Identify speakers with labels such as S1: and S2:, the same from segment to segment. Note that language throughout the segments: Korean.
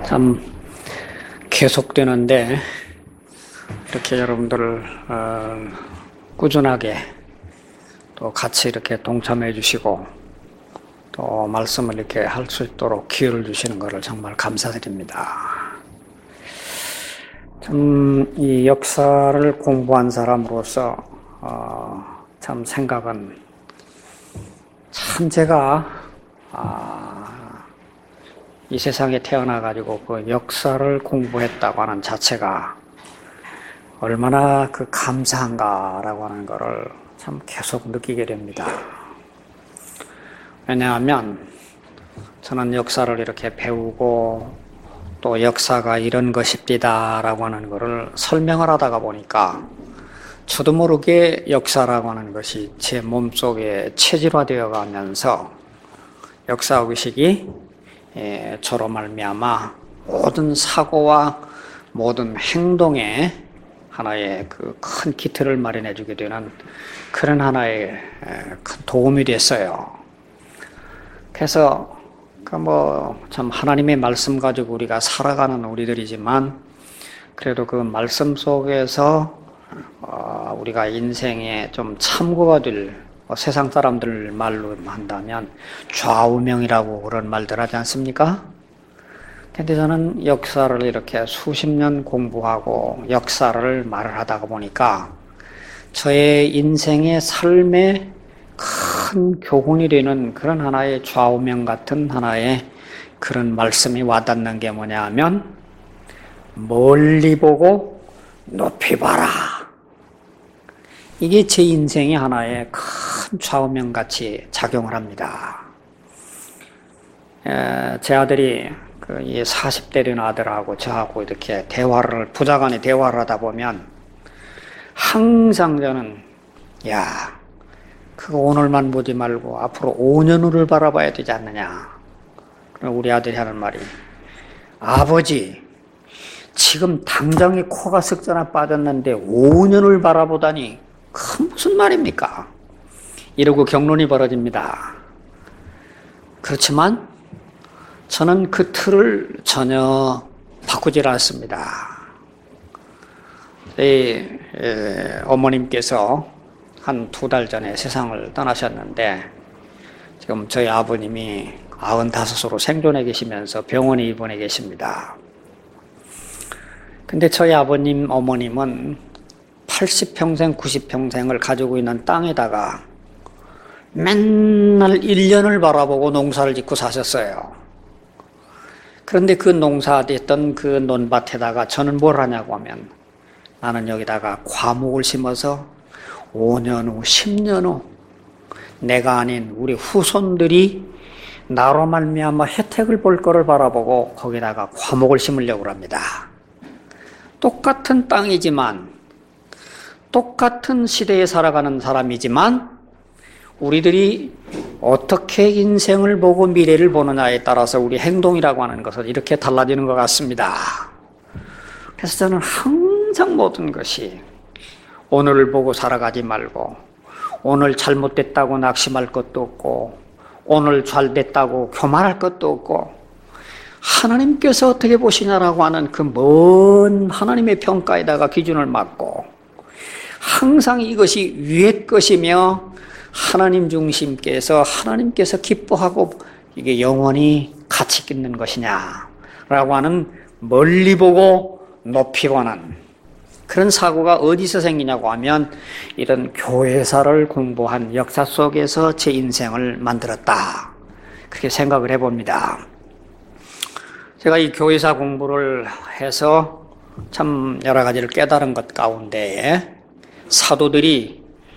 S1: 참 계속되는데 이렇게 여러분들 꾸준하게 또 같이 이렇게 동참해 주시고 또 말씀을 이렇게 할 수 있도록 기회를 주시는 것을 정말 감사드립니다. 참 이 역사를 공부한 사람으로서 참 생각은 참 제가 이 세상에 태어나가지고 그 역사를 공부했다고 하는 자체가 얼마나 그 감사한가라고 하는 것을 참 계속 느끼게 됩니다. 왜냐하면 저는 역사를 이렇게 배우고 또 역사가 이런 것입니다라고 하는 것을 설명을 하다가 보니까 저도 모르게 역사라고 하는 것이 제 몸속에 체질화되어 가면서 역사의식이 저로 말미암아 모든 사고와 모든 행동에 하나의 그 큰 기틀을 마련해 주게 되는 그런 하나의 큰 도움이 됐어요. 그래서 참 하나님의 말씀 가지고 우리가 살아가는 우리들이지만 그래도 그 말씀 속에서 우리가 인생에 좀 참고가 될 세상 사람들 말로 한다면 좌우명이라고 그런 말들 하지 않습니까? 근데 저는 역사를 이렇게 수십 년 공부하고 역사를 말을 하다가 보니까 저의 인생의 삶에 큰 교훈이 되는 그런 하나의 좌우명 같은 하나의 그런 말씀이 와닿는 게 뭐냐 하면 멀리 보고 높이 봐라. 이게 제 인생의 하나의 큰 좌우명 같이 작용을 합니다. 제 아들이 이 40대 된 아들하고 저하고 이렇게 부자간에 대화를 하다 보면 항상 저는 그거 오늘만 보지 말고 앞으로 5년 후를 바라봐야 되지 않느냐. 그럼 우리 아들이 하는 말이 아버지 지금 당장에 코가 석자나 빠졌는데 5년을 바라보다니 그 무슨 말입니까? 이러고 경론이 벌어집니다. 그렇지만 저는 그 틀을 전혀 바꾸질 않습니다. 어머님께서 한 2달 전에 세상을 떠나셨는데 지금 저희 아버님이 95으로 생존해 계시면서 병원에 입원해 계십니다. 근데 저희 아버님, 어머님은 80평생, 90평생을 가지고 있는 땅에다가 맨날 1년을 바라보고 농사를 짓고 사셨어요. 그런데 그 농사됐던 그 논밭에다가 저는 뭘 하냐고 하면 나는 여기다가 과목을 심어서 5년 후, 10년 후 내가 아닌 우리 후손들이 나로 말미암아 혜택을 볼 거를 바라보고 거기다가 과목을 심으려고 합니다. 똑같은 땅이지만 똑같은 시대에 살아가는 사람이지만 우리들이 어떻게 인생을 보고 미래를 보느냐에 따라서 우리 행동이라고 하는 것은 이렇게 달라지는 것 같습니다. 그래서 저는 항상 모든 것이 오늘을 보고 살아가지 말고 오늘 잘못됐다고 낙심할 것도 없고 오늘 잘됐다고 교만할 것도 없고 하나님께서 어떻게 보시냐라고 하는 그 먼 하나님의 평가에다가 기준을 맞고 항상 이것이 위의 것이며 하나님 중심께서 하나님께서 기뻐하고 이게 영원히 가치 있는 것이냐라고 하는 멀리 보고 높이 보는 그런 사고가 어디서 생기냐고 하면 이런 교회사를 공부한 역사 속에서 제 인생을 만들었다. 그렇게 생각을 해봅니다. 제가 이 교회사 공부를 해서 참 여러 가지를 깨달은 것 가운데 사도들이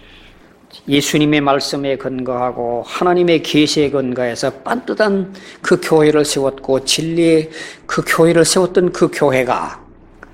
S1: 예수님의 말씀에 근거하고 하나님의 계시에 근거해서 빤듯한 그 교회를 세웠고 진리의 그 교회를 세웠던 그 교회가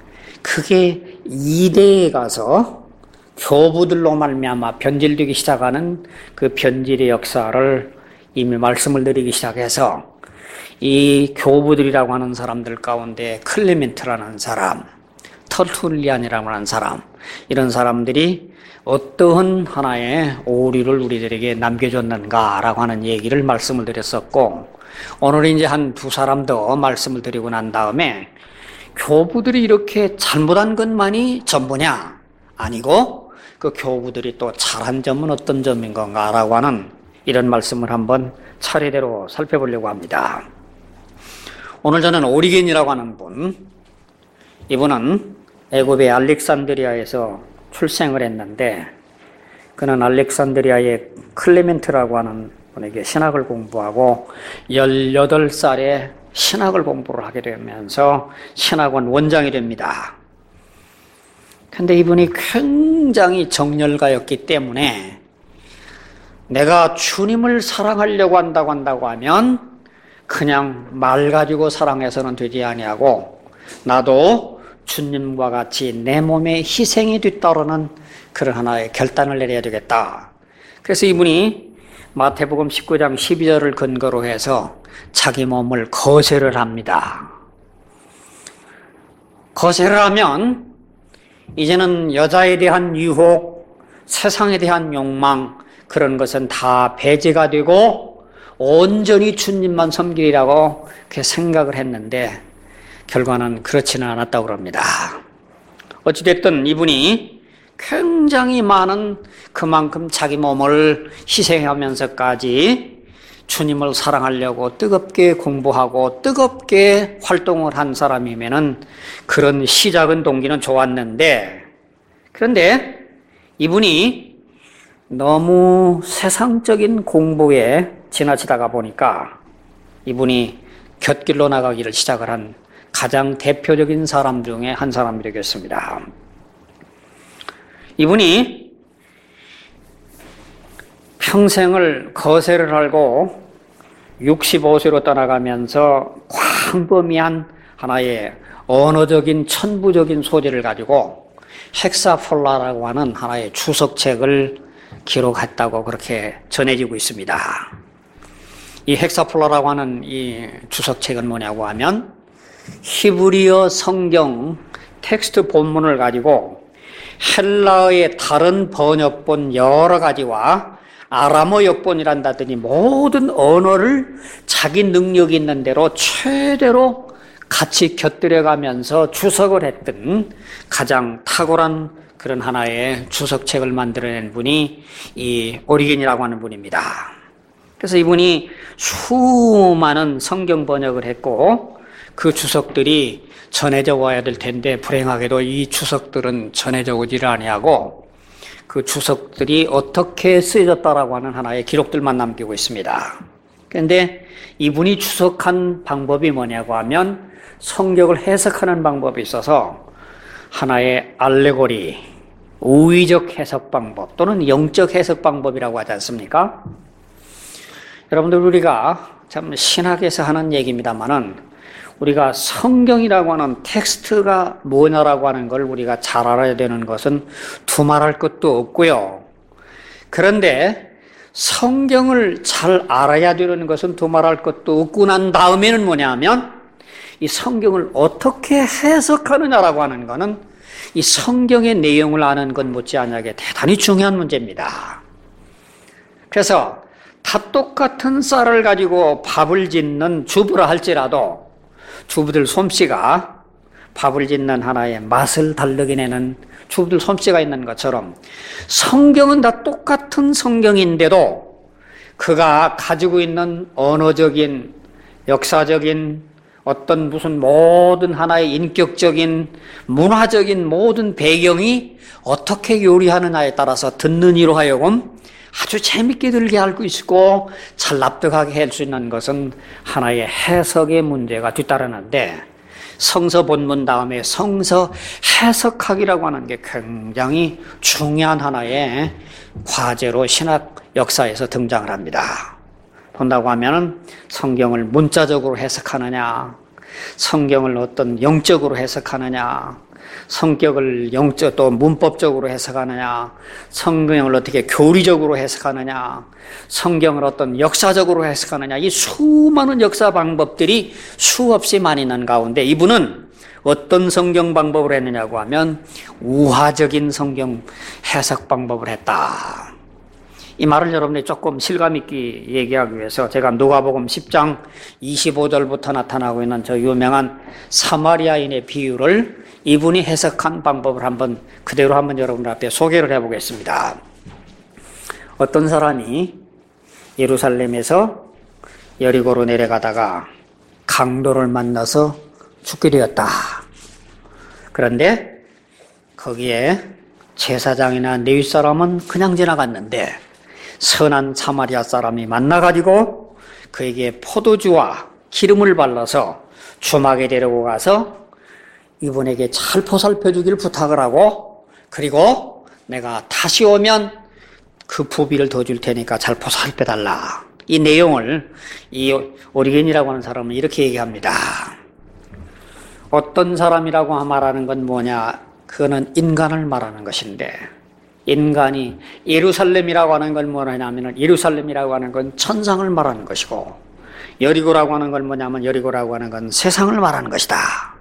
S1: 그게 이대에 가서 교부들로 말미암아 변질되기 시작하는 그 변질의 역사를 이미 말씀을 드리기 시작해서 이 교부들이라고 하는 사람들 가운데 클레멘트라는 사람, 터툴리안이라고 하는 사람 이런 사람들이 어떠한 하나의 오류를 우리들에게 남겨줬는가라고 하는 얘기를 말씀을 드렸었고 오늘 이제 한 두 사람 더 말씀을 드리고 난 다음에 교부들이 이렇게 잘못한 것만이 전부냐? 아니고 그 교부들이 또 잘한 점은 어떤 점인 건가라고 하는 이런 말씀을 한번 차례대로 살펴보려고 합니다. 오늘 저는 오리겐이라고 하는 분, 이분은 애굽의 알렉산드리아에서 출생을 했는데 그는 알렉산드리아의 클레멘트라고 하는 분에게 신학을 공부하고 18살에 신학을 공부를 하게 되면서 신학원 원장이 됩니다. 근데 이분이 굉장히 정열가였기 때문에 내가 주님을 사랑하려고 한다고 하면 그냥 말 가지고 사랑해서는 되지 아니하고 나도 주님과 같이 내 몸에 희생이 뒤따르는 그런 하나의 결단을 내려야 되겠다. 그래서 이분이 마태복음 19장 12절을 근거로 해서 자기 몸을 거세를 합니다. 거세를 하면 이제는 여자에 대한 유혹, 세상에 대한 욕망 그런 것은 다 배제가 되고 온전히 주님만 섬기리라고 그렇게 생각을 했는데 결과는 그렇지는 않았다고 합니다. 어찌됐든 이분이 굉장히 많은 그만큼 자기 몸을 희생하면서까지 주님을 사랑하려고 뜨겁게 공부하고 뜨겁게 활동을 한 사람이면은 그런 시작은 동기는 좋았는데 그런데 이분이 너무 세상적인 공부에 지나치다가 보니까 이분이 곁길로 나가기를 시작을 한 가장 대표적인 사람 중에 한 사람이 되겠습니다. 이분이 평생을 거세를 하고 65세로 떠나가면서 광범위한 하나의 언어적인 천부적인 소재를 가지고 헥사폴라라고 하는 하나의 주석책을 기록했다고 그렇게 전해지고 있습니다. 이 헥사폴라라고 하는 이 주석책은 뭐냐고 하면 히브리어 성경 텍스트 본문을 가지고 헬라어의 다른 번역본 여러 가지와 아람어 역본이란다더니 모든 언어를 자기 능력이 있는 대로 최대로 같이 곁들여가면서 주석을 했던 가장 탁월한 그런 하나의 주석책을 만들어낸 분이 이 오리겐이라고 하는 분입니다. 그래서 이분이 수많은 성경 번역을 했고 그 주석들이 전해져 와야 될 텐데 불행하게도 이 주석들은 전해져 오지를 아니하고 그 주석들이 어떻게 쓰여졌다라고 하는 하나의 기록들만 남기고 있습니다. 그런데 이분이 주석한 방법이 뭐냐고 하면 성경을 해석하는 방법이 있어서 하나의 알레고리, 우의적 해석 방법 또는 영적 해석 방법이라고 하지 않습니까? 여러분들 우리가 참 신학에서 하는 얘기입니다만은 우리가 성경이라고 하는 텍스트가 뭐냐라고 하는 걸 우리가 잘 알아야 되는 것은 두말할 것도 없고요. 그런데 성경을 잘 알아야 되는 것은 두말할 것도 없고 난 다음에는 뭐냐면 이 성경을 어떻게 해석하느냐라고 하는 것은 이 성경의 내용을 아는 것 못지않게 대단히 중요한 문제입니다. 그래서 다 똑같은 쌀을 가지고 밥을 짓는 주부라 할지라도 주부들 솜씨가 밥을 짓는 하나의 맛을 다르게 내는 주부들 솜씨가 있는 것처럼 성경은 다 똑같은 성경인데도 그가 가지고 있는 언어적인, 역사적인 어떤 무슨 모든 하나의 인격적인, 문화적인 모든 배경이 어떻게 요리하느냐에 따라서 듣는 이로 하여금 아주 재밌게 들게 알고 있고 잘 납득하게 할 수 있는 것은 하나의 해석의 문제가 뒤따르는데 성서 본문 다음에 성서 해석학이라고 하는 게 굉장히 중요한 하나의 과제로 신학 역사에서 등장을 합니다. 본다고 하면 성경을 문자적으로 해석하느냐, 성경을 어떤 영적으로 해석하느냐, 성격을 영적 또 문법적으로 해석하느냐, 성경을 어떻게 교리적으로 해석하느냐, 성경을 어떤 역사적으로 해석하느냐, 이 수많은 역사 방법들이 수없이 많이 있는 가운데 이분은 어떤 성경 방법을 했느냐고 하면 우화적인 성경 해석 방법을 했다. 이 말을 여러분이 조금 실감 있게 얘기하기 위해서 제가 누가복음 10장 25절부터 나타나고 있는 저 유명한 사마리아인의 비유를 이분이 해석한 방법을 그대로 한번 여러분 앞에 소개를 해보겠습니다. 어떤 사람이 예루살렘에서 여리고로 내려가다가 강도를 만나서 죽게 되었다. 그런데 거기에 제사장이나 레위 사람은 그냥 지나갔는데 선한 사마리아 사람이 만나가지고 그에게 포도주와 기름을 발라서 주막에 데리고 가서 이분에게 잘 보살펴주기를 부탁을 하고, 그리고 내가 다시 오면 그 부비를 더 줄 테니까 잘 보살펴달라. 이 내용을 이 오리겐이라고 하는 사람은 이렇게 얘기합니다. 어떤 사람이라고 말하는 건 뭐냐? 그거는 인간을 말하는 것인데, 인간이 예루살렘이라고 하는 건 뭐냐면 예루살렘이라고 하는 건 천상을 말하는 것이고, 여리고라고 하는 건 뭐냐면 여리고라고 하는 건 세상을 말하는 것이다.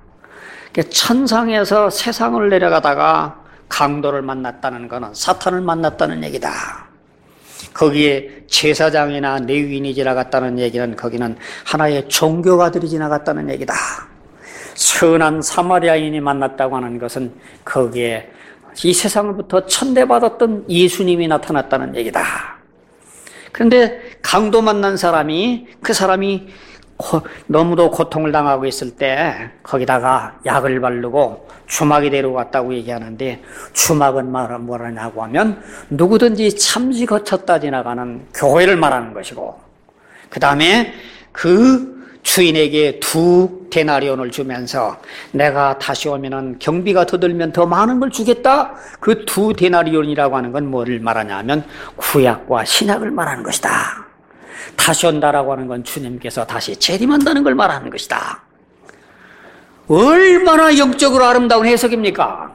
S1: 천상에서 세상을 내려가다가 강도를 만났다는 것은 사탄을 만났다는 얘기다. 거기에 제사장이나 레위인이 지나갔다는 얘기는 거기는 하나의 종교가들이 지나갔다는 얘기다. 선한 사마리아인이 만났다고 하는 것은 거기에 이 세상으로부터 천대받았던 예수님이 나타났다는 얘기다. 그런데 강도 만난 사람이, 그 사람이 너무도 고통을 당하고 있을 때 거기다가 약을 바르고 주막에 데려갔다고 얘기하는데, 주막은 뭐라냐고 하면 누구든지 잠시 거쳤다 지나가는 교회를 말하는 것이고, 그 다음에 그 주인에게 2 데나리온을 주면서 내가 다시 오면은 경비가 더 들면 더 많은 걸 주겠다. 그 2 데나리온이라고 하는 건 뭐를 말하냐 하면 구약과 신약을 말하는 것이다. 다시 온다라고 하는 건 주님께서 다시 재림한다는 걸 말하는 것이다. 얼마나 영적으로 아름다운 해석입니까?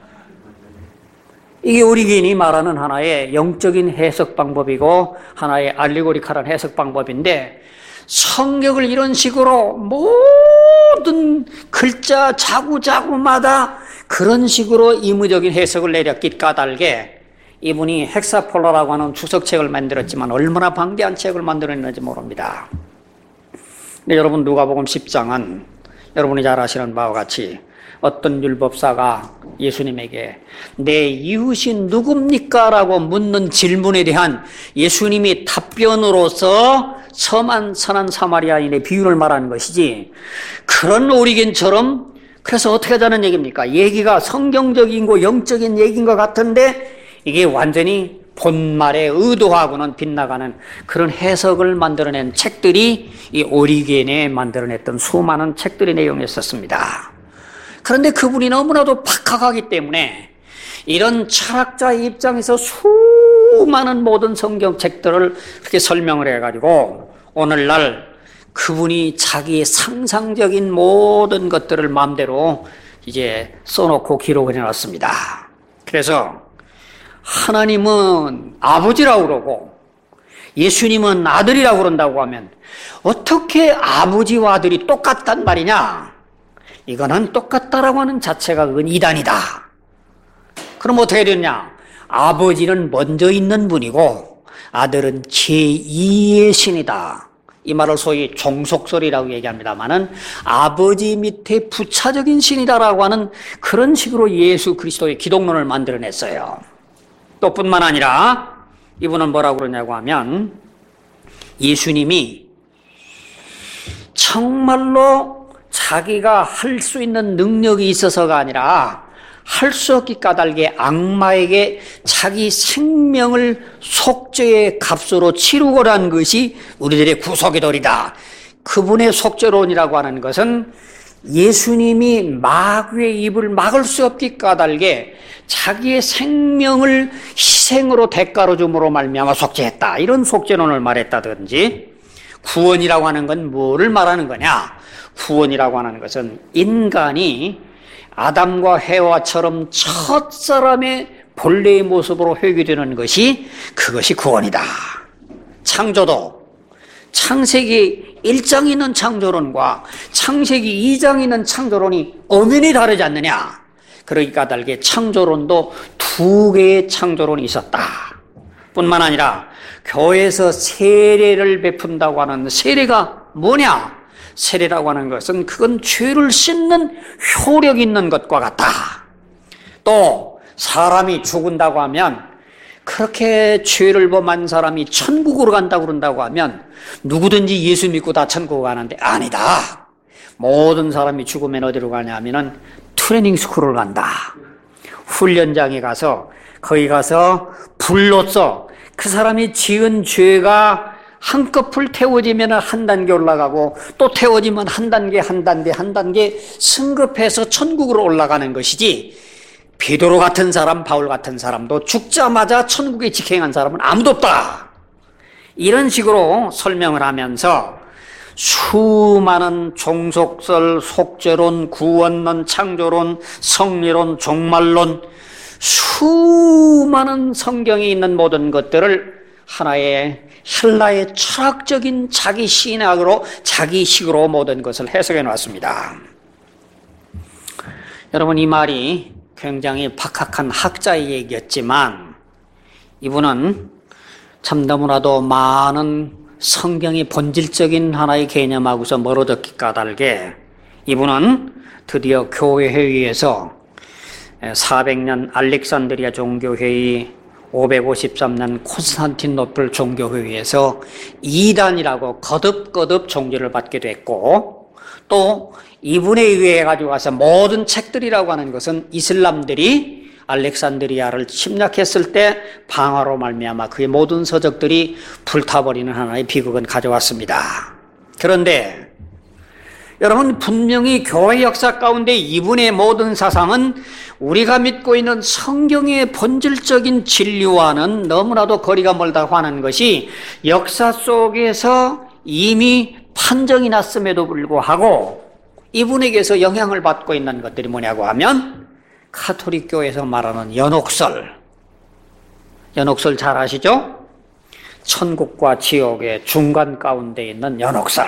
S1: 이게 오리겐이 말하는 하나의 영적인 해석 방법이고 하나의 알레고리칼한 해석 방법인데, 성경을 이런 식으로 모든 글자 자구자구마다 그런 식으로 임의적인 해석을 내렸기 까닭에 이분이 헥사폴라라고 하는 주석책을 만들었지만 얼마나 방대한 책을 만들었는지 모릅니다. 근데 여러분, 누가복음 10장은 여러분이 잘 아시는 바와 같이 어떤 율법사가 예수님에게 내 이웃이 누굽니까? 라고 묻는 질문에 대한 예수님이 답변으로서 선한 사마리아인의 비유를 말하는 것이지, 그런 오리겐처럼, 그래서 어떻게 하자는 얘기입니까? 얘기가 성경적인 거 영적인 얘기인 것 같은데 이게 완전히 본말에 의도하고는 빗나가는 그런 해석을 만들어낸 책들이 이 오리겐에 만들어냈던 수많은 책들의 내용이었습니다. 그런데 그분이 너무나도 박학하기 때문에 이런 철학자의 입장에서 수많은 모든 성경책들을 그렇게 설명을 해가지고 오늘날 그분이 자기의 상상적인 모든 것들을 마음대로 이제 써놓고 기록을 해놨습니다. 그래서 하나님은 아버지라고 그러고 예수님은 아들이라고 그런다고 하면 어떻게 아버지와 아들이 똑같단 말이냐? 이거는 똑같다라고 하는 자체가 그건 이단이다. 그럼 어떻게 되냐? 아버지는 먼저 있는 분이고 아들은 제2의 신이다. 이 말을 소위 종속설이라고 얘기합니다마는 아버지 밑에 부차적인 신이다라고 하는 그런 식으로 예수 그리스도의 기독론을 만들어냈어요. 또 뿐만 아니라 이분은 뭐라고 그러냐고 하면 예수님이 정말로 자기가 할 수 있는 능력이 있어서가 아니라 할 수 없기 까닭에 악마에게 자기 생명을 속죄의 값으로 치르고자 한 것이 우리들의 구속의 도리다. 그분의 속죄론이라고 하는 것은 예수님이 마귀의 입을 막을 수 없기 까닭에 자기의 생명을 희생으로 대가로 줌으로 말미암아 속죄했다. 이런 속죄론을 말했다든지, 구원이라고 하는 건 뭐를 말하는 거냐? 구원이라고 하는 것은 인간이 아담과 해와처럼 첫사람의 본래의 모습으로 회귀되는 것이, 그것이 구원이다. 창조도 창세기 1장에 있는 창조론과 창세기 2장에 있는 창조론이 엄연히 다르지 않느냐? 그러기 까닭에 창조론도 2개의 창조론이 있었다. 뿐만 아니라 교회에서 세례를 베푼다고 하는 세례가 뭐냐? 세례라고 하는 것은 그건 죄를 씻는 효력 있는 것과 같다. 또 사람이 죽은다고 하면 그렇게 죄를 범한 사람이 천국으로 간다고 그런다고 하면 누구든지 예수 믿고 다 천국 가는데 아니다. 모든 사람이 죽으면 어디로 가냐 하면은 트레이닝 스쿨을 간다. 훈련장에 가서 거기 가서 불로써 그 사람이 지은 죄가 한꺼풀 태워지면 한 단계 올라가고 또 태워지면 한 단계 승급해서 천국으로 올라가는 것이지 베드로 같은 사람, 바울 같은 사람도 죽자마자 천국에 직행한 사람은 아무도 없다. 이런 식으로 설명을 하면서 수많은 종속설, 속죄론, 구원론, 창조론, 성리론, 종말론, 수많은 성경에 있는 모든 것들을 하나의 헬라의 철학적인 자기 신학으로 자기식으로 모든 것을 해석해 놨습니다. 여러분, 이 말이 굉장히 박학한 학자의 얘기였지만 이분은 참 너무나도 많은 성경의 본질적인 하나의 개념하고서 멀어졌기 까닭에 이분은 드디어 교회회의에서 400년 알렉산드리아 종교회의, 553년 콘스탄티노플 종교회의에서 이단이라고 거듭거듭 종지를 받게 됐고, 또 이분에 의해 가지고 가서 모든 책들이라고 하는 것은 이슬람들이 알렉산드리아를 침략했을 때 방화로 말미암아 그의 모든 서적들이 불타버리는 하나의 비극은 가져왔습니다. 그런데 여러분, 분명히 교회 역사 가운데 이분의 모든 사상은 우리가 믿고 있는 성경의 본질적인 진리와는 너무나도 거리가 멀다고 하는 것이 역사 속에서 이미 판정이 났음에도 불구하고 이분에게서 영향을 받고 있는 것들이 뭐냐고 하면 가톨릭 교회에서 말하는 연옥설 잘 아시죠? 천국과 지옥의 중간 가운데 있는 연옥설.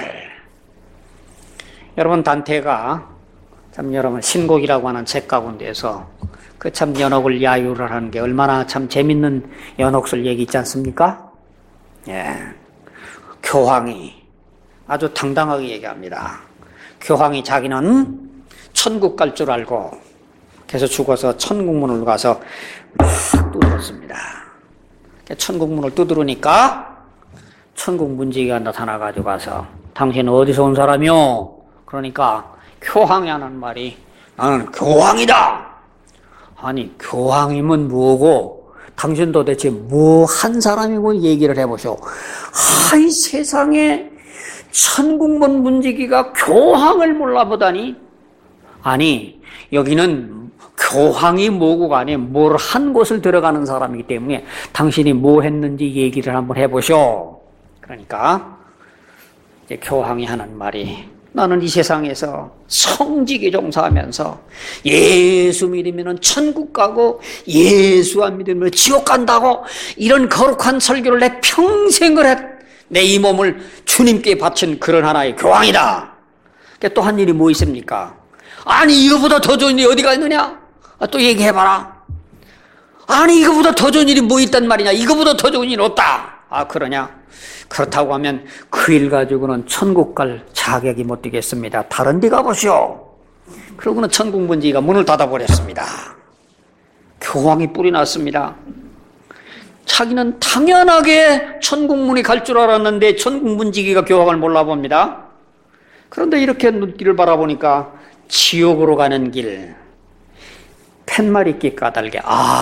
S1: 여러분, 단테가 참 여러분 신곡이라고 하는 책 가운데에서 그 참 연옥을 야유를 하는 게 얼마나 참 재밌는 연옥설 얘기 있지 않습니까? 예, 교황이 아주 당당하게 얘기합니다. 교황이 자기는 천국 갈 줄 알고 그래서 죽어서 천국문을 가서 막 두드렸습니다. 천국문을 두드리니까 천국 문지기가 나타나가지고 가서 당신 어디서 온 사람이요? 그러니까 교황이 하는 말이 나는 교황이다. 아니, 교황이면 뭐고 당신 도대체 뭐 한 사람이고 얘기를 해보쇼. 하이 세상에 천국문 문지기가 교황을 몰라보다니. 아니, 여기는 교황이 뭐고가 아니에요. 뭘 한 곳을 들어가는 사람이기 때문에 당신이 뭐 했는지 얘기를 한번 해보쇼. 그러니까 이제 교황이 하는 말이 나는 이 세상에서 성직에 종사하면서 예수 믿으면 천국 가고 예수 안 믿으면 지옥 간다고 이런 거룩한 설교를 내 평생을 내 이 몸을 주님께 바친 그런 하나의 교황이다. 또 한 일이 뭐 있습니까? 아니, 이거보다 더 좋은 일이 어디가 있느냐? 또 얘기해봐라. 아니, 이거보다 더 좋은 일이 뭐 있단 말이냐? 이거보다 더 좋은 일이 없다. 그러냐? 그렇다고 하면 그 일 가지고는 천국 갈 자격이 못 되겠습니다. 다른 데 가보시오. 그러고는 천국 문지기가 문을 닫아버렸습니다. 교황이 뿔이 났습니다. 자기는 당연하게 천국 문이 갈 줄 알았는데 천국 문지기가 교황을 몰라봅니다. 그런데 이렇게 눈길을 바라보니까 지옥으로 가는 길, 팻말잇기 까닭에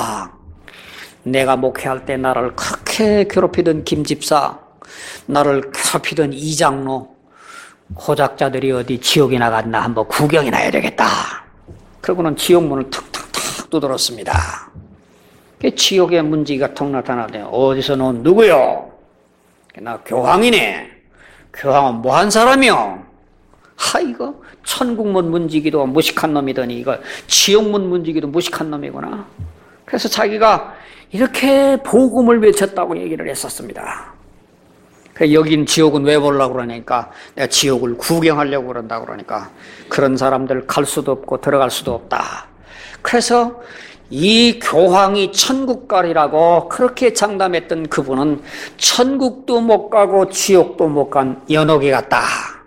S1: 내가 목회할 때 나를 그렇게 괴롭히던 김집사, 나를 괴롭히던 이장로, 고작자들이 어디 지옥에 나갔나 한번 구경이나 해야 되겠다. 그러고는 지옥문을 툭툭툭 두드렸습니다. 지옥의 문지기가 턱 나타나더니 어디서 넌 누구요? 나 교황이네. 교황은 뭐한 사람이요? 이거 천국문 문지기도 무식한 놈이더니 이거 지옥문 문지기도 무식한 놈이구나. 그래서 자기가 이렇게 복음을 외쳤다고 얘기를 했었습니다. 여긴 지옥은 왜 보려고 그러니까 내가 지옥을 구경하려고 그런다고 그러니까 그런 사람들 갈 수도 없고 들어갈 수도 없다. 그래서 이 교황이 천국가리라고 그렇게 장담했던 그분은 천국도 못 가고 지옥도 못 간 연옥이 같다.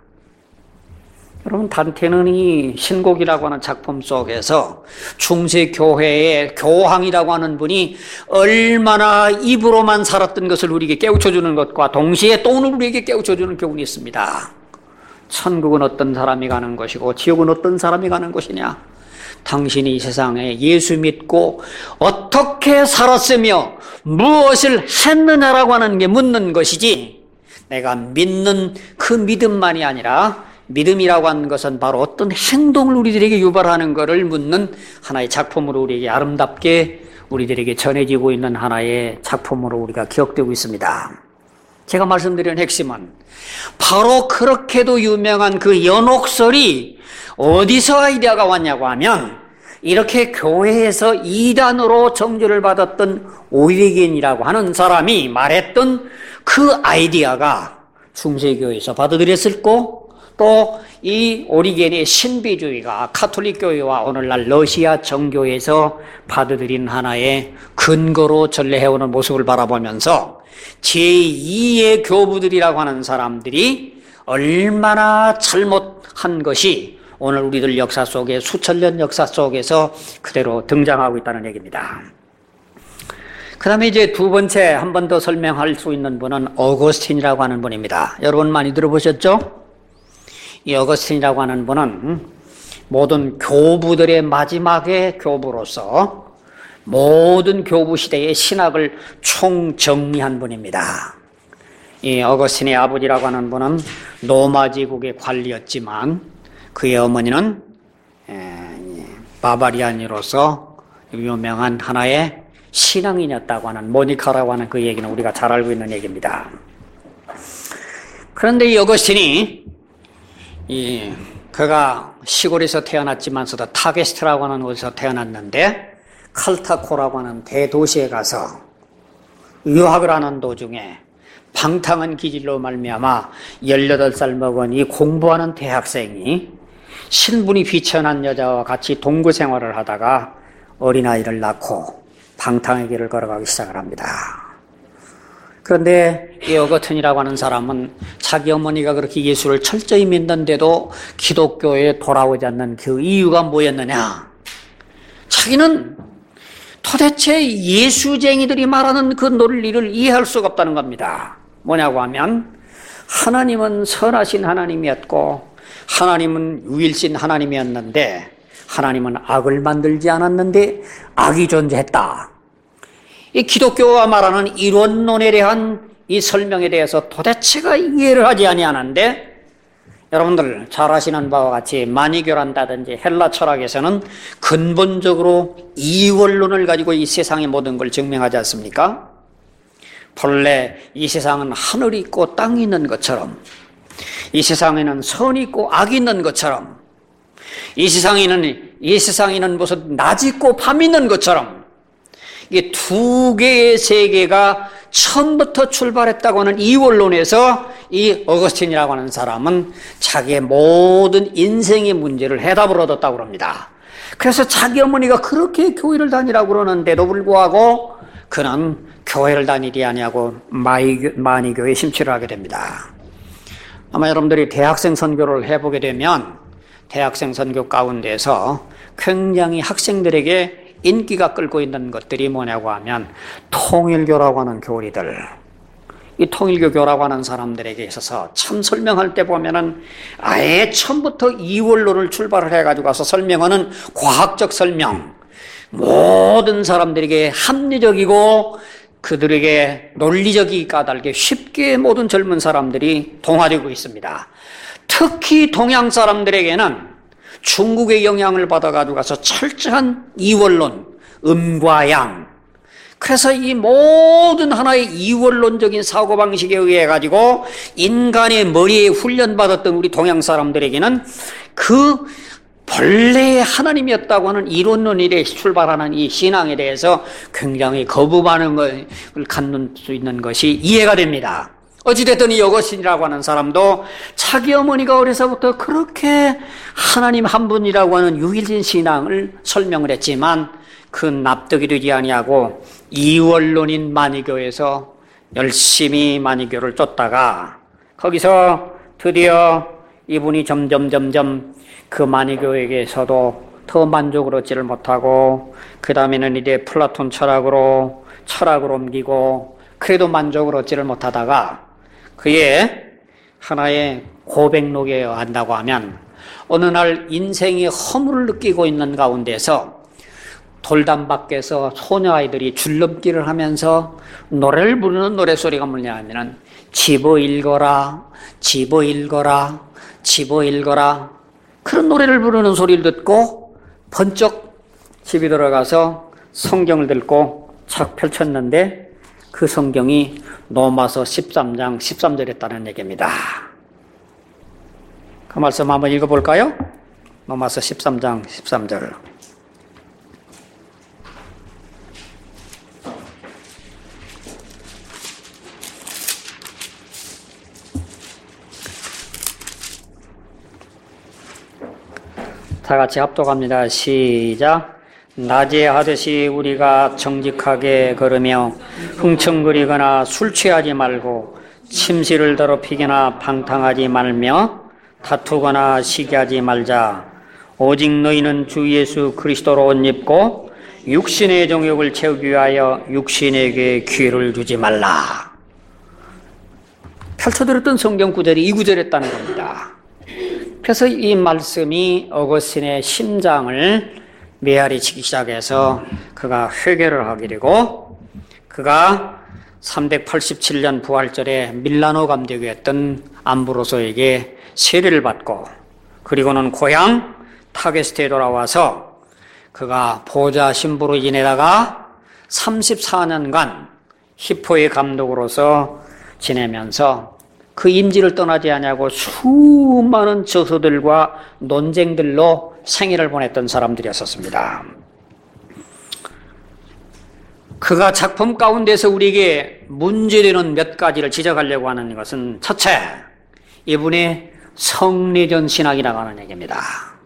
S1: 여러분, 단테는 이 신곡이라고 하는 작품 속에서 중세교회의 교황이라고 하는 분이 얼마나 입으로만 살았던 것을 우리에게 깨우쳐주는 것과 동시에 또 오늘 우리에게 깨우쳐주는 교훈이 있습니다. 천국은 어떤 사람이 가는 것이고 지옥은 어떤 사람이 가는 것이냐. 당신이 이 세상에 예수 믿고 어떻게 살았으며 무엇을 했느냐라고 하는 게 묻는 것이지, 내가 믿는 그 믿음만이 아니라 믿음이라고 하는 것은 바로 어떤 행동을 우리들에게 유발하는 것을 묻는 하나의 작품으로 우리에게 아름답게 우리들에게 전해지고 있는 하나의 작품으로 우리가 기억되고 있습니다. 제가 말씀드린 핵심은 바로 그렇게도 유명한 그 연옥설이 어디서 아이디어가 왔냐고 하면, 이렇게 교회에서 이단으로 정죄를 받았던 오리겐이라고 하는 사람이 말했던 그 아이디어가 중세교회에서 받아들였었고, 또 이 오리겐의 신비주의가 카톨릭 교회와 오늘날 러시아 정교에서 받아들인 하나의 근거로 전래해오는 모습을 바라보면서 제2의 교부들이라고 하는 사람들이 얼마나 잘못한 것이 오늘 우리들 역사 속에, 수천 년 역사 속에서 그대로 등장하고 있다는 얘기입니다. 그 다음에 이제 두 번째 한 번 더 설명할 수 있는 분은 어거스틴이라고 하는 분입니다. 여러분 많이 들어보셨죠? 이 어거스틴이라고 하는 분은 모든 교부들의 마지막의 교부로서 모든 교부 시대의 신학을 총정리한 분입니다. 이 어거스틴의 아버지라고 하는 분은 로마 제국의 관리였지만 그의 어머니는 바바리안으로서 유명한 하나의 신앙인이었다고 하는 모니카라고 하는 그 얘기는 우리가 잘 알고 있는 얘기입니다. 그런데 이 어거스틴이 그가 시골에서 태어났지만서도 타게스트라고 하는 곳에서 태어났는데 칼타코라고 하는 대도시에 가서 유학을 하는 도중에 방탕한 기질로 말미암아 18살 먹은 이 공부하는 대학생이 신분이 비천한 여자와 같이 동거 생활을 하다가 어린아이를 낳고 방탕의 길을 걸어가기 시작을 합니다. 그런데 이 어거튼이라고 하는 사람은 자기 어머니가 그렇게 예수를 철저히 믿는데도 기독교에 돌아오지 않는 그 이유가 뭐였느냐? 자기는 도대체 예수쟁이들이 말하는 그 논리를 이해할 수가 없다는 겁니다. 뭐냐고 하면 하나님은 선하신 하나님이었고 하나님은 유일신 하나님이었는데 하나님은 악을 만들지 않았는데 악이 존재했다. 이 기독교가 말하는 이론론에 대한 이 설명에 대해서 도대체가 이해를 하지 아니하는데, 여러분들 잘 아시는 바와 같이 마니교란다든지 헬라 철학에서는 근본적으로 이원론을 가지고 이 세상의 모든 걸 증명하지 않습니까? 본래 이 세상은 하늘이 있고 땅이 있는 것처럼, 이 세상에는 선이 있고 악이 있는 것처럼, 이 세상에는 무슨 낮이 있고 밤이 있는 것처럼, 이 두 개의 세계가 처음부터 출발했다고 하는 이원론에서 이 어거스틴이라고 하는 사람은 자기의 모든 인생의 문제를 해답을 얻었다고 합니다. 그래서 자기 어머니가 그렇게 교회를 다니라고 그러는데도 불구하고 그는 교회를 다니지 아니하고 마니교에 심취를 하게 됩니다. 아마 여러분들이 대학생 선교를 해보게 되면 대학생 선교 가운데서 굉장히 학생들에게 인기가 끌고 있는 것들이 뭐냐고 하면 통일교라고 하는 교리들, 이 통일교라고 하는 사람들에게 있어서 참 설명할 때 보면은 아예 처음부터 이원론을 출발을 해가지고 가서 설명하는 과학적 설명, 모든 사람들에게 합리적이고 그들에게 논리적이 까닭에 쉽게 모든 젊은 사람들이 동화되고 있습니다. 특히 동양 사람들에게는 중국의 영향을 받아가지고 가서 철저한 이원론, 음과 양, 그래서 이 모든 하나의 이원론적인 사고방식에 의해 가지고 인간의 머리에 훈련받았던 우리 동양 사람들에게는 그 본래의 하나님이었다고 하는 이론론에 출발하는 이 신앙에 대해서 굉장히 거부 반응을 갖는 수 있는 것이 이해가 됩니다. 어찌됐든 이 어거스틴이라고 하는 사람도 자기 어머니가 어려서부터 그렇게 하나님 한 분이라고 하는 유일신 신앙을 설명을 했지만 그 납득이 되지 아니하고 이원론인 마니교에서 열심히 마니교를 쫓다가 거기서 드디어 이분이 점점 그 마니교에게서도 더 만족을 얻지를 못하고 그 다음에는 이제 플라톤 철학으로 옮기고 그래도 만족을 얻지를 못하다가 그의 하나의 고백록에 한다고 하면 어느 날 인생의 허물을 느끼고 있는 가운데서 돌담 밖에서 소녀아이들이 줄넘기를 하면서 노래를 부르는 노래소리가 뭐냐 하면은 집어 읽어라 그런 노래를 부르는 소리를 듣고 번쩍 집에 들어가서 성경을 들고 착 펼쳤는데 그 성경이 로마서 13장 13절이었다는 얘기입니다. 그 말씀 한번 읽어볼까요? 로마서 13장 13절. 다 같이 합독합니다. 시작. 낮에 하듯이 우리가 정직하게 걸으며 흥청거리거나 술 취하지 말고 침실을 더럽히거나 방탕하지 말며 다투거나 시기하지 말자. 오직 너희는 주 예수 그리스도로 옷 입고 육신의 정욕을 채우기 위하여 육신에게 기회를 주지 말라. 펼쳐들었던 성경 구절이 이 구절이었다는 겁니다. 그래서 이 말씀이 어거스틴의 심장을 메아리치기 시작해서 그가 회개를 하게 되고 그가 387년 부활절에 밀라노 감독이었던 암브로소에게 세례를 받고 그리고는 고향 타게스트에 돌아와서 그가 보좌 신부로 지내다가 34년간 히포의 감독으로서 지내면서 그 임지를 떠나지 않냐고 수많은 저서들과 논쟁들로 생애를 보냈던 사람들이었었습니다. 그가 작품 가운데서 우리에게 문제되는 몇 가지를 지적하려고 하는 것은 첫째, 이분의 성례전 신학이라고 하는 얘기입니다.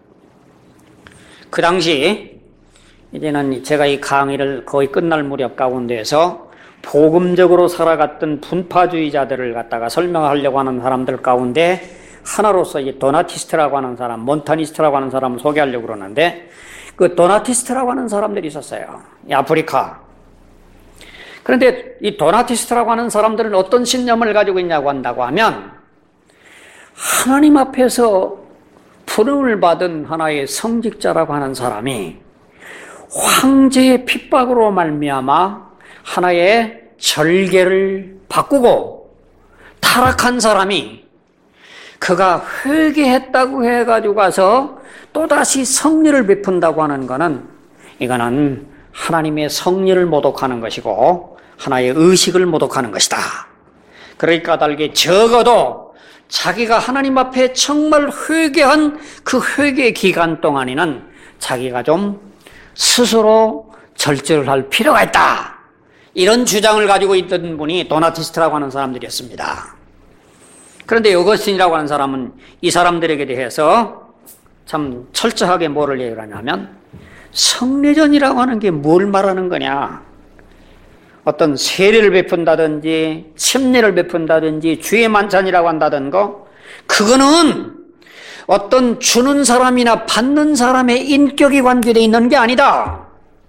S1: 그 당시 이제는 제가 이 강의를 거의 끝날 무렵 가운데에서 복음적으로 살아갔던 분파주의자들을 갖다가 설명하려고 하는 사람들 가운데 하나로서 이 도나티스트라고 하는 사람, 몬타니스트라고 하는 사람을 소개하려고 그러는데 그 도나티스트라고 하는 사람들이 있었어요. 이 아프리카. 그런데 이 도나티스트라고 하는 사람들은 어떤 신념을 가지고 있냐고 한다고 하면 하나님 앞에서 부름을 받은 하나의 성직자라고 하는 사람이 황제의 핍박으로 말미암아 하나의 절개를 바꾸고 타락한 사람이 그가 회개했다고 해가지고 가서 또다시 성례를 베푼다고 하는 것은 이거는 하나님의 성례를 모독하는 것이고 하나의 의식을 모독하는 것이다. 그러니까 달게 적어도 자기가 하나님 앞에 정말 회개한 그 회개 기간 동안에는 자기가 좀 스스로 절제를 할 필요가 있다. 이런 주장을 가지고 있던 분이 도나티스트라고 하는 사람들이었습니다. 그런데 어거스틴이라고 하는 사람은 이 사람들에게 대해서 참 철저하게 뭐를 얘기를 하냐면 성례전이라고 하는 게 뭘 말하는 거냐. 어떤 세례를 베푼다든지 침례를 베푼다든지 주의 만찬이라고 한다든가 그거는 어떤 주는 사람이나 받는 사람의 인격이 관계되어 있는 게 아니다.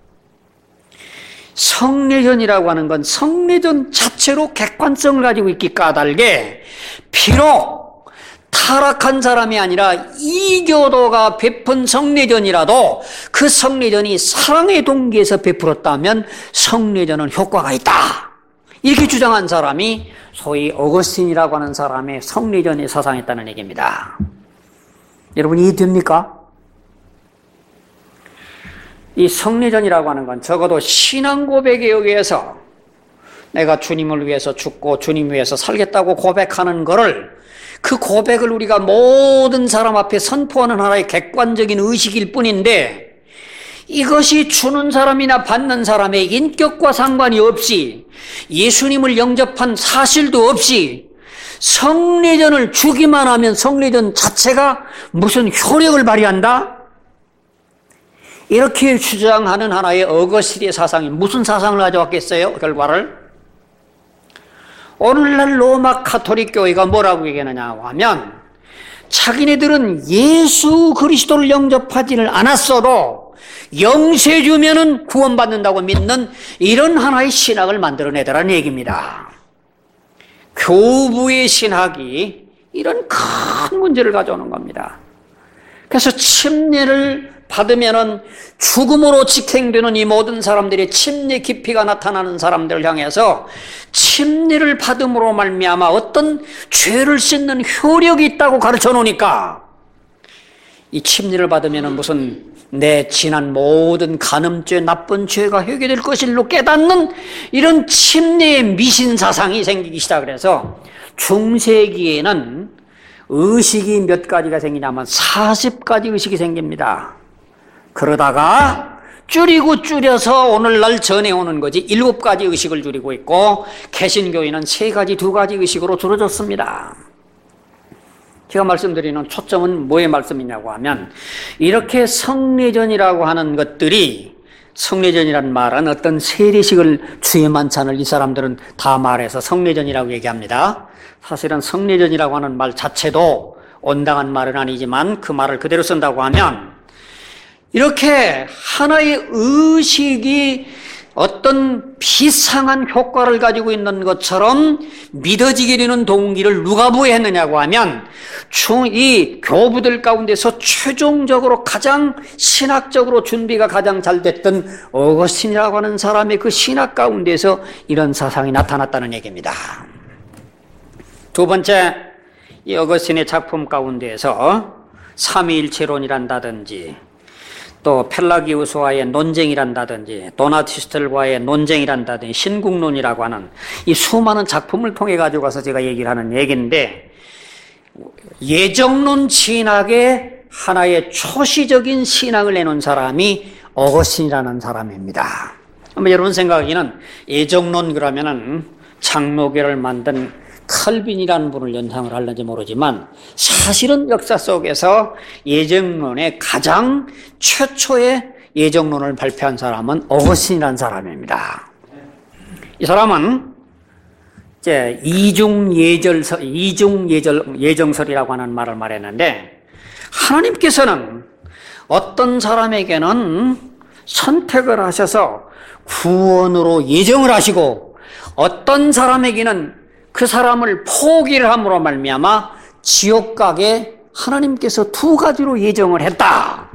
S1: 성례전이라고 하는 건 성례전 자체로 객관성을 가지고 있기 까닭에 비록 타락한 사람이 아니라 이교도가 베푼 성례전이라도 그 성례전이 사랑의 동기에서 베풀었다면 성례전은 효과가 있다. 이렇게 주장한 사람이 소위 어거스틴이라고 하는 사람의 성례전에 사상했다는 얘기입니다. 여러분 이해됩니까? 이 성례전이라고 하는 건 적어도 신앙 고백에 의해서 내가 주님을 위해서 죽고 주님 위해서 살겠다고 고백하는 거를 그 고백을 우리가 모든 사람 앞에 선포하는 하나의 객관적인 의식일 뿐인데 이것이 주는 사람이나 받는 사람의 인격과 상관이 없이 예수님을 영접한 사실도 없이 성례전을 주기만 하면 성례전 자체가 무슨 효력을 발휘한다? 이렇게 주장하는 하나의 어거스틴의 사상이 무슨 사상을 가져왔겠어요? 결과를? 오늘날 로마 가톨릭 교회가 뭐라고 얘기하느냐 하면 자기네들은 예수 그리스도를 영접하지를 않았어도 영세 주면은 구원받는다고 믿는 이런 하나의 신학을 만들어내더라는 얘기입니다. 교부의 신학이 이런 큰 문제를 가져오는 겁니다. 그래서 침례를 받으면은 죽음으로 직행되는 이 모든 사람들의 침례 깊이가 나타나는 사람들을 향해서 침례를 받음으로 말미암아 어떤 죄를 씻는 효력이 있다고 가르쳐 놓으니까 이 침례를 받으면은 무슨 내 지난 모든 간음죄, 나쁜 죄가 해결될 것일로 깨닫는 이런 침례의 미신 사상이 생기기 시작을 해서 중세기에는 의식이 몇 가지가 생기냐면 40가지 의식이 생깁니다. 그러다가 줄이고 줄여서 오늘날 전해오는 거지 7가지 의식을 줄이고 있고 개신교회는 3가지, 2가지 의식으로 줄어졌습니다. 제가 말씀드리는 초점은 뭐의 말씀이냐고 하면 이렇게 성례전이라고 하는 것들이 성례전이라는 말은 어떤 세례식을 주의 만찬을 이 사람들은 다 말해서 성례전이라고 얘기합니다. 사실은 성례전이라고 하는 말 자체도 온당한 말은 아니지만 그 말을 그대로 쓴다고 하면 이렇게 하나의 의식이 어떤 비상한 효과를 가지고 있는 것처럼 믿어지게 되는 동기를 누가 부여했느냐고 하면 이 교부들 가운데서 최종적으로 가장 신학적으로 준비가 가장 잘 됐던 어거스틴이라고 하는 사람의 그 신학 가운데서 이런 사상이 나타났다는 얘기입니다. 두 번째, 이 어거스틴의 작품 가운데에서 삼위일체론이란다든지 또 펠라기우스와의 논쟁이란다든지 도나티스트들과의 논쟁이란다든지 신국론이라고 하는 이 수많은 작품을 통해 가지고 가서 제가 얘기를 하는 얘기인데 예정론 신학의 하나의 초시적인 신학을 내놓은 사람이 어거스틴이라는 사람입니다. 여러분 생각하기는 예정론 그러면은 장로교를 만든 칼빈이라는 분을 연상을 하는지 모르지만 사실은 역사 속에서 예정론의 가장 최초의 예정론을 발표한 사람은 어거스틴이라는 사람입니다. 이 사람은 이제 예정설이라고 하는 말을 말했는데 하나님께서는 어떤 사람에게는 선택을 하셔서 구원으로 예정을 하시고 어떤 사람에게는 그 사람을 포기를 함으로 말미암아 지옥 가게 하나님께서 2가지로 예정을 했다.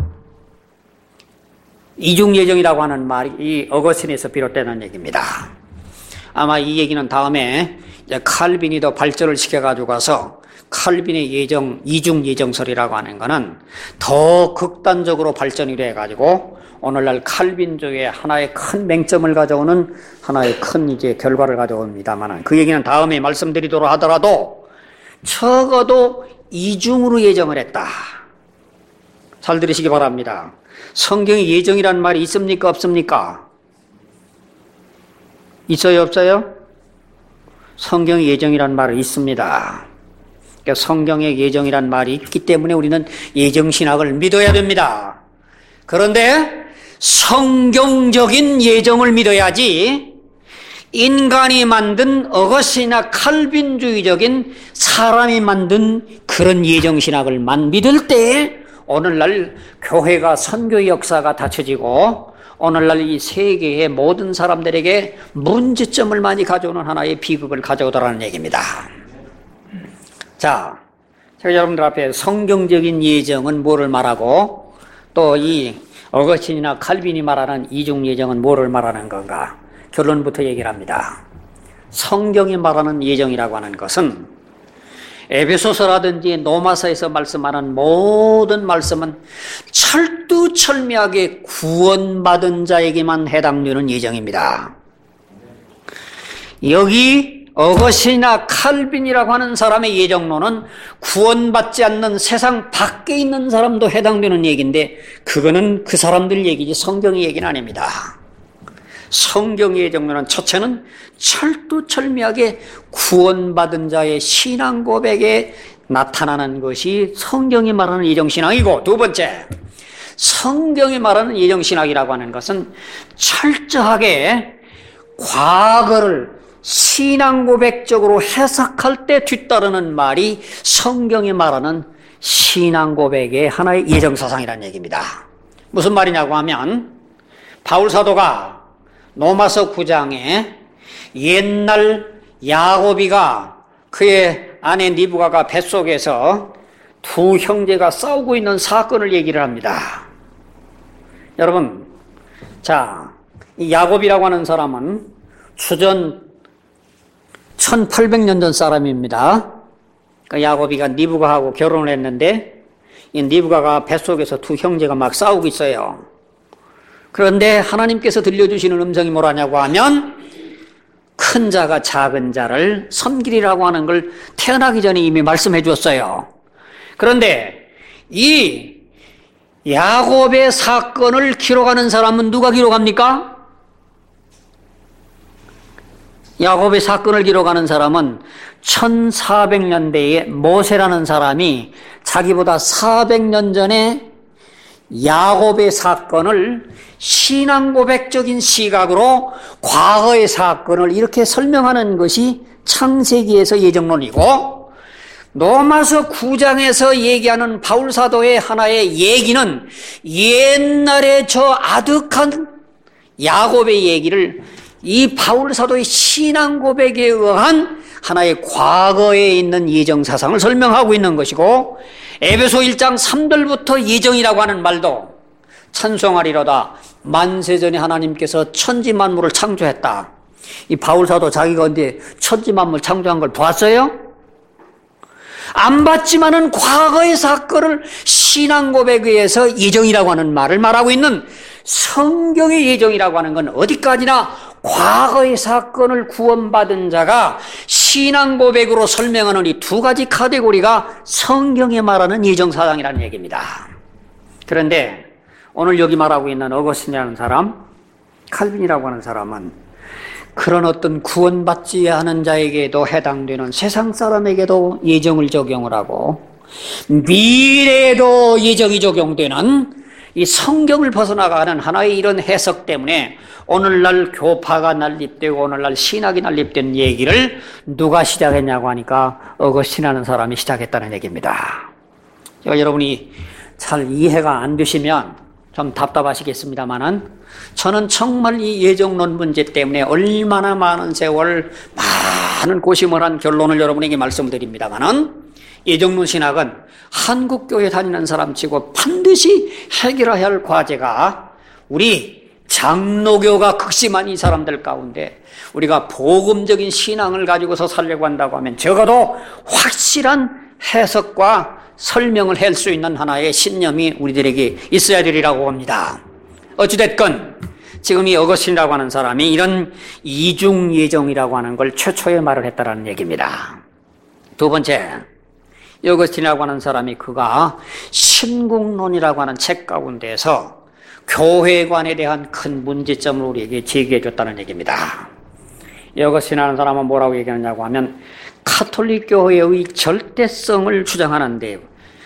S1: 이중 예정이라고 하는 말이 이 어거스틴에서 비롯되는 얘기입니다. 아마 이 얘기는 다음에 이제 칼빈이 더 발전을 시켜가지고 가서 칼빈의 이중 예정설이라고 하는 거는 더 극단적으로 발전이 돼가지고 오늘날 칼빈주의 하나의 큰 맹점을 가져오는 하나의 큰 이제 결과를 가져옵니다만 그 얘기는 다음에 말씀드리도록 하더라도 적어도 이중으로 예정을 했다. 잘 들으시기 바랍니다. 성경에 예정이라는 말이 있습니까? 없습니까? 있어요? 없어요? 성경에 예정이라는 말이 있습니다. 그러니까 성경에 예정이라는 말이 있기 때문에 우리는 예정신학을 믿어야 됩니다. 그런데 성경적인 예정을 믿어야지 인간이 만든 어거스틴이나 칼빈주의적인 사람이 만든 그런 예정신학을 믿을 때 오늘날 교회가 선교의 역사가 닫혀지고 오늘날 이 세계의 모든 사람들에게 문제점을 많이 가져오는 하나의 비극을 가져오더라는 얘기입니다. 자, 제가 여러분들 앞에 성경적인 예정은 뭐를 말하고 또 이 어거스틴이나 칼빈이 말하는 이중 예정은 뭐를 말하는 건가? 결론부터 얘기를 합니다. 성경이 말하는 예정이라고 하는 것은 에베소서라든지 로마서에서 말씀하는 모든 말씀은 철두철미하게 구원받은 자에게만 해당되는 예정입니다. 여기 어거스틴이나 칼빈이라고 하는 사람의 예정론은 구원받지 않는 세상 밖에 있는 사람도 해당되는 얘기인데 그거는 그 사람들 얘기지 성경의 얘기는 아닙니다. 성경의 예정론은 첫째는 철두철미하게 구원받은 자의 신앙 고백에 나타나는 것이 성경이 말하는 예정신앙이고, 두 번째, 성경이 말하는 예정신학이라고 하는 것은 철저하게 과거를 신앙 고백적으로 해석할 때 뒤따르는 말이 성경이 말하는 신앙 고백의 하나의 예정사상이라는 얘기입니다. 무슨 말이냐고 하면, 바울 사도가 로마서 9장에 옛날 야고비가 그의 아내 리브가가 뱃속에서 두 형제가 싸우고 있는 사건을 얘기를 합니다. 여러분, 자, 이 야곱이라고 하는 사람은 주전 1800년 전 사람입니다. 그 야곱이가 리브가하고 결혼을 했는데, 이 리브가가 뱃속에서 두 형제가 막 싸우고 있어요. 그런데 하나님께서 들려주시는 음성이 뭐라냐고 하면, 큰 자가 작은 자를 섬기리라고 하는 걸 태어나기 전에 이미 말씀해 주었어요. 그런데 이 야곱의 사건을 기록하는 사람은 누가 기록합니까? 야곱의 사건을 기록하는 사람은 1400년대에 모세라는 사람이 자기보다 400년 전에 야곱의 사건을 신앙 고백적인 시각으로 과거의 사건을 이렇게 설명하는 것이 창세기에서 예정론이고, 로마서 9장에서 얘기하는 바울 사도의 하나의 얘기는 옛날에 저 아득한 야곱의 얘기를 이 바울 사도의 신앙 고백에 의한 하나의 과거에 있는 예정 사상을 설명하고 있는 것이고, 에베소 1장 3절부터 예정이라고 하는 말도 찬송하리로다 만세전에 하나님께서 천지 만물을 창조했다. 이 바울 사도 자기가 언제 천지 만물 창조한 걸 봤어요? 안 봤지만은 과거의 사건을 신앙 고백에 의해서 예정이라고 하는 말을 말하고 있는 성경의 예정이라고 하는 건 어디까지나 과거의 사건을 구원받은 자가 신앙 고백으로 설명하는 이 두 가지 카테고리가 성경에 말하는 예정사상이라는 얘기입니다. 그런데 오늘 여기 말하고 있는 어거스틴이라는 사람, 칼빈이라고 하는 사람은 그런 어떤 구원받지 않은 자에게도 해당되는 세상 사람에게도 예정을 적용을 하고 미래에도 예정이 적용되는 이 성경을 벗어나가는 하나의 이런 해석 때문에 오늘날 교파가 난립되고 오늘날 신학이 난립된 얘기를 누가 시작했냐고 하니까 어거스틴이라는 사람이 시작했다는 얘기입니다. 여러분이 잘 이해가 안 되시면 좀 답답하시겠습니다만은 저는 정말 이 예정론 문제 때문에 얼마나 많은 세월 많은 고심을 한 결론을 여러분에게 말씀드립니다만은 예정론 신학은 한국교회 다니는 사람 치고 반드시 해결해야 할 과제가 우리 장로교가 극심한 이 사람들 가운데 우리가 복음적인 신앙을 가지고서 살려고 한다고 하면 적어도 확실한 해석과 설명을 할 수 있는 하나의 신념이 우리들에게 있어야 되리라고 봅니다. 어찌됐건 지금 이 어거스틴이라고 하는 사람이 이런 이중 예정이라고 하는 걸 최초에 말을 했다라는 얘기입니다. 두 번째, 어거스틴이라고 하는 사람이 그가 신국론이라고 하는 책 가운데서 교회관에 대한 큰 문제점을 우리에게 제기해 줬다는 얘기입니다. 어거스틴이라는 사람은 뭐라고 얘기하냐고 하면 카톨릭 교회의 절대성을 주장하는데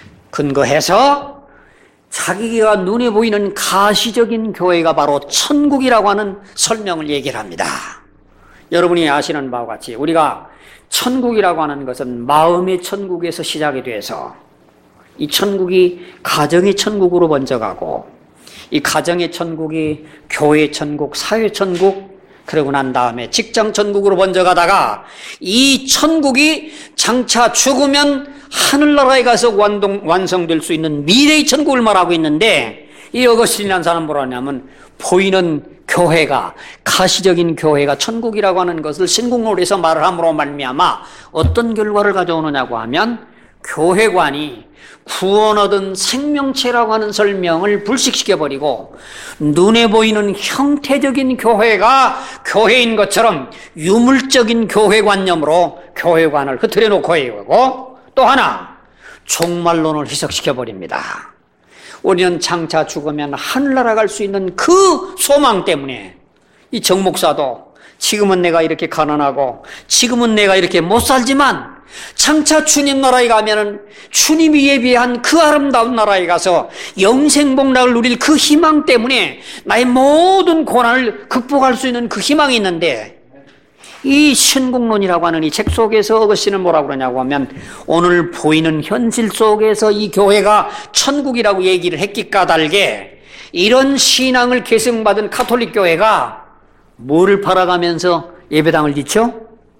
S1: 근거해서 자기가 눈에 보이는 가시적인 교회가 바로 천국이라고 하는 설명을 얘기를 합니다. 여러분이 아시는 바와 같이 우리가 천국이라고 하는 것은 마음의 천국에서 시작이 돼서 이 천국이 가정의 천국으로 먼저 가고 이 가정의 천국이 교회 천국, 사회 천국, 그러고 난 다음에 직장 천국으로 먼저 가다가 이 천국이 장차 죽으면 하늘나라에 가서 완성될 수 있는 미래의 천국을 말하고 있는데 이 어거스틴이라는 사람은 뭐라냐면 보이는 교회가 가시적인 교회가 천국이라고 하는 것을 신국론에서 말을 함으로 말미암아 어떤 결과를 가져오느냐고 하면 교회관이 구원 얻은 생명체라고 하는 설명을 불식시켜버리고 눈에 보이는 형태적인 교회가 교회인 것처럼 유물적인 교회관념으로 교회관을 흐트려 놓고 있고 또 하나 종말론을 희석시켜버립니다. 우리는 장차 죽으면 하늘나라 갈 수 있는 그 소망 때문에 이 정목사도 지금은 내가 이렇게 가난하고 지금은 내가 이렇게 못 살지만 장차 주님 나라에 가면은 주님이 예비한 그 아름다운 나라에 가서 영생복락을 누릴 그 희망 때문에 나의 모든 고난을 극복할 수 있는 그 희망이 있는데, 이 신국론이라고 하는 이 책 속에서 어거스틴은 뭐라고 그러냐고 하면, 오늘 보이는 현실 속에서 이 교회가 천국이라고 얘기를 했기 까닭에 이런 신앙을 계승받은 가톨릭 교회가 뭐를 팔아가면서 예배당을 짓죠?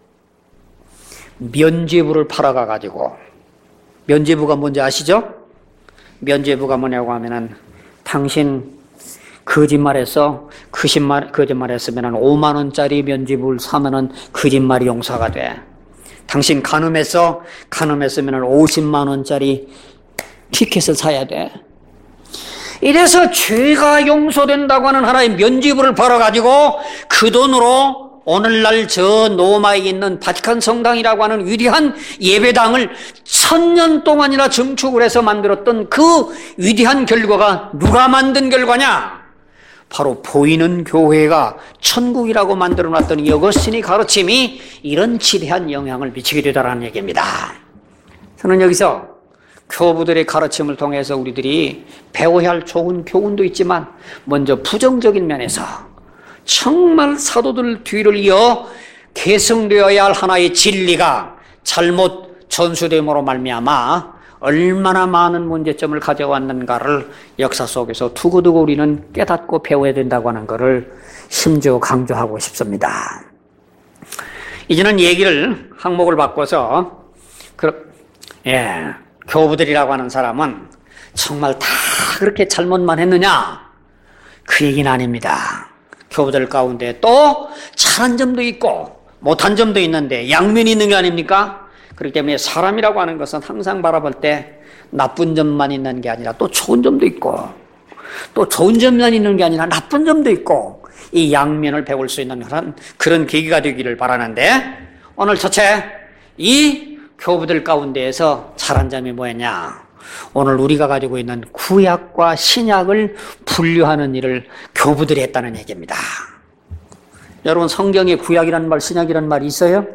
S1: 면죄부를 팔아가가지고, 면죄부가 뭔지 아시죠? 면죄부가 뭐냐고 하면은, 당신 거짓말해서 거짓말했으면 5만 원짜리 면죄부를 사면은 거짓말이 용서가 돼. 당신 간음했으면 50만 원짜리 티켓을 사야 돼. 이래서 죄가 용서된다고 하는 하나의 면죄부를 팔아가지고 그 돈으로 오늘날 저 로마에 있는 바티칸 성당이라고 하는 위대한 예배당을 1000년 동안이나 증축을 해서 만들었던 그 위대한 결과가 누가 만든 결과냐? 바로 보이는 교회가 천국이라고 만들어놨던 이 어거스틴의 가르침이 이런 지대한 영향을 미치게 되더라는 얘기입니다. 저는 여기서 교부들의 가르침을 통해서 우리들이 배워야 할 좋은 교훈도 있지만, 먼저 부정적인 면에서 정말 사도들 뒤를 이어 계승되어야 할 하나의 진리가 잘못 전수됨으로 말미암아 얼마나 많은 문제점을 가져왔는가를 역사 속에서 두고두고 우리는 깨닫고 배워야 된다고 하는 것을 심지어 강조하고 싶습니다. 이제는 얘기를 항목을 바꿔서 교부들이라고 하는 사람은 정말 다 그렇게 잘못만 했느냐? 그 얘기는 아닙니다. 교부들 가운데 또 잘한 점도 있고 못한 점도 있는데 양면이 있는 게 아닙니까? 그렇기 때문에 사람이라고 하는 것은 항상 바라볼 때 나쁜 점만 있는 게 아니라 또 좋은 점도 있고, 또 좋은 점만 있는 게 아니라 나쁜 점도 있고, 이 양면을 배울 수 있는 그런 계기가 되기를 바라는데, 오늘 첫째, 이 교부들 가운데에서 잘한 점이 뭐였냐? 오늘 우리가 가지고 있는 구약과 신약을 분류하는 일을 교부들이 했다는 얘기입니다. 여러분, 성경에 구약이라는 말, 신약이라는 말이 있어요?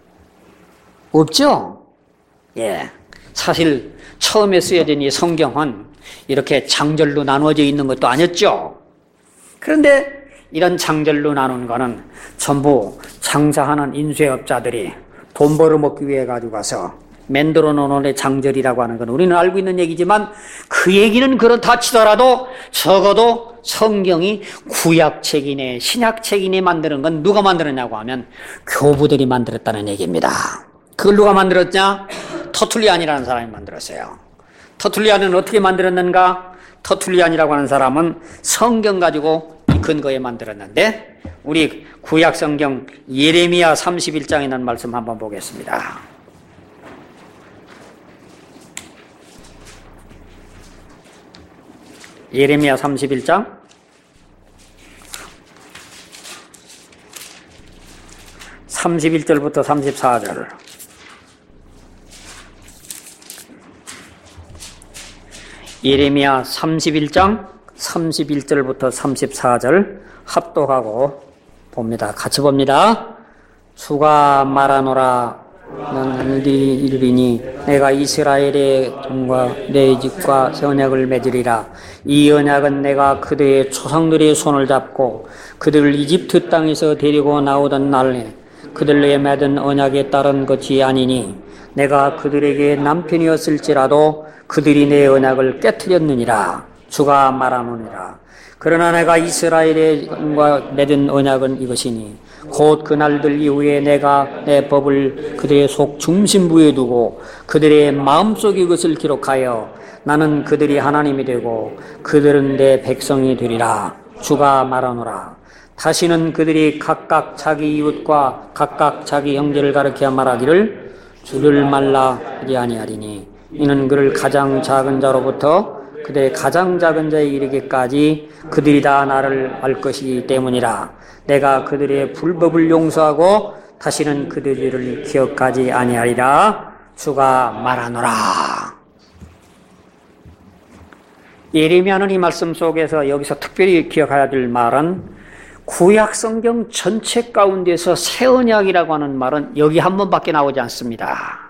S1: 없죠? 사실 처음에 쓰여진 이 성경은 이렇게 장절로 나누어져 있는 것도 아니었죠. 그런데 이런 장절로 나눈 거는 전부 장사하는 인쇄업자들이 돈 벌어먹기 위해 가지고 가서 만들어 놓은 장절이라고 하는 건 우리는 알고 있는 얘기지만, 그 얘기는 그렇다 치더라도 적어도 성경이 구약책이네 신약책이네 만드는 건 누가 만들었냐고 하면 교부들이 만들었다는 얘기입니다. 그걸 누가 만들었냐? 터툴리안이라는 사람이 만들었어요. 터툴리안은 어떻게 만들었는가? 터툴리안이라고 하는 사람은 성경 가지고 이 근거에 만들었는데, 우리 구약 성경 예레미야 31장에 있는 말씀 한번 보겠습니다. 예레미야 31장 31절부터 34절. 예레미야 31장 31절부터 34절 합독하고 봅니다. 같이 봅니다. 주가 말하노라. 너는 이르리니 내가 이스라엘의 종과 내 집과 언약을 맺으리라. 이 언약은 내가 그들의 조상들의 손을 잡고 그들을 이집트 땅에서 데리고 나오던 날에 그들에게 맺은 언약에 따른 것이 아니니, 내가 그들에게 남편이었을지라도 그들이 내 언약을 깨뜨렸느니라. 주가 말하노니라. 그러나 내가 이스라엘의 종과 맺은 언약은 이것이니, 곧 그날들 이후에 내가 내 법을 그들의 속 중심부에 두고 그들의 마음속에 이것을 기록하여 나는 그들이 하나님이 되고 그들은 내 백성이 되리라. 주가 말하노라. 다시는 그들이 각각 자기 이웃과 각각 자기 형제를 가르쳐 말하기를 주를 말라 하지 아니하리니, 이는 그를 가장 작은 자로부터 그들의 가장 작은 자에 이르기까지 그들이 다 나를 알 것이기 때문이라. 내가 그들의 불법을 용서하고 다시는 그들을 기억하지 아니하리라. 주가 말하노라. 예레미야는 이 말씀 속에서 여기서 특별히 기억해야 될 말은 구약 성경 전체 가운데서 새 언약이라고 하는 말은 여기 한 번밖에 나오지 않습니다.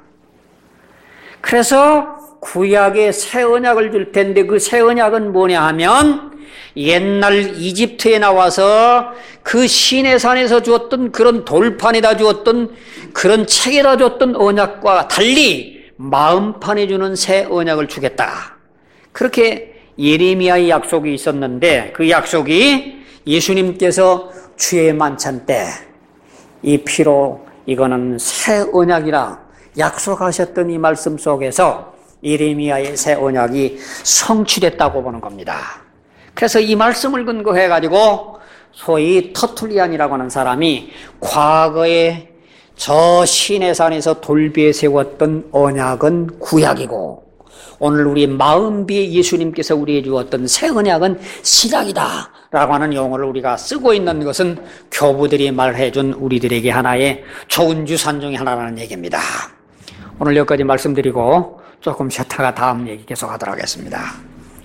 S1: 그래서 구약에 새 언약을 줄 텐데 그 새 언약은 뭐냐 하면 옛날 이집트에 나와서 그 시내산에서 주었던 그런 돌판에다 주었던 그런 책에다 줬던 언약과 달리 마음판에 주는 새 언약을 주겠다. 그렇게 예레미야의 약속이 있었는데 그 약속이 예수님께서 주의 만찬 때 이 피로 이거는 새 언약이라 약속하셨던 이 말씀 속에서 예레미야의 새 언약이 성취됐다고 보는 겁니다. 그래서 이 말씀을 근거해 가지고 소위 터툴리안이라고 하는 사람이 과거에 저 시내산에서 돌비에 세웠던 언약은 구약이고 오늘 우리 마음비에 예수님께서 우리에게 주었던 새 언약은 신약이다 라고 하는 용어를 우리가 쓰고 있는 것은 교부들이 말해준 우리들에게 하나의 좋은 유산 중에 하나라는 얘기입니다. 오늘 여기까지 말씀드리고 조금 쉬었다가 다음 얘기 계속하도록 하겠습니다.